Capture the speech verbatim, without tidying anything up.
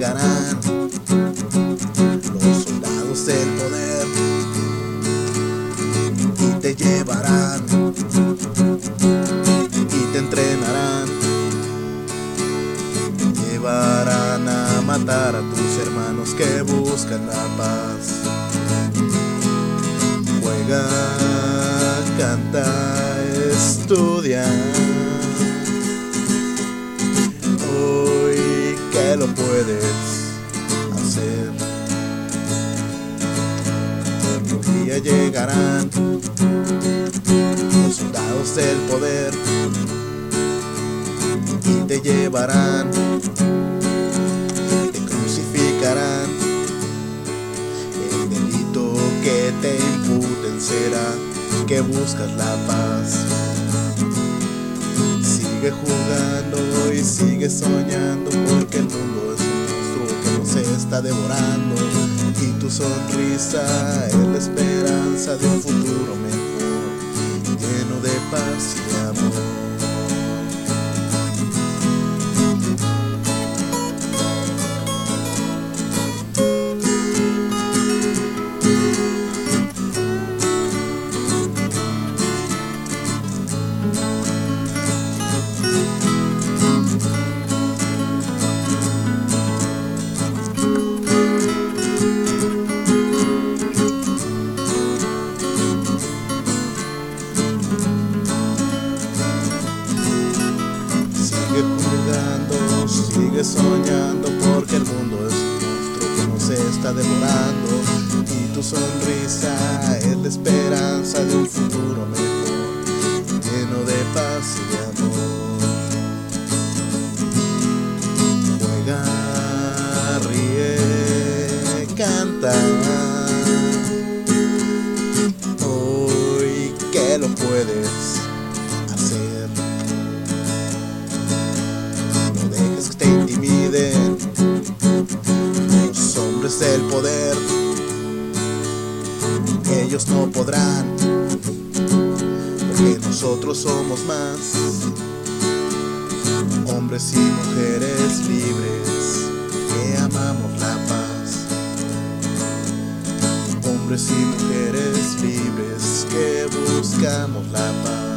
llegarán los soldados del poder y te llevarán y te entrenarán, te llevarán a matar a tus hermanos que buscan la paz. Juega, canta, estudia, hoy que lo puedes hacer. Un día llegarán los soldados del poder y te llevarán, te crucificarán. El delito que te imputen será que buscas la paz. Sigue jugando y sigue soñando, porque el mundo es un monstruo que nos está devorando, y tu sonrisa es la esperanza de un futuro mejor, lleno de paz y de amor. Sigue jugando, sigue soñando, porque el mundo es un monstruo que nos está devorando, y tu sonrisa es la esperanza de un futuro mejor, lleno de paz y de amor. Juega, ríe, canta, hoy que lo puedes hacer. Que te intimiden los hombres del poder, ellos no podrán, porque nosotros somos más, hombres y mujeres libres que amamos la paz, hombres y mujeres libres que buscamos la paz.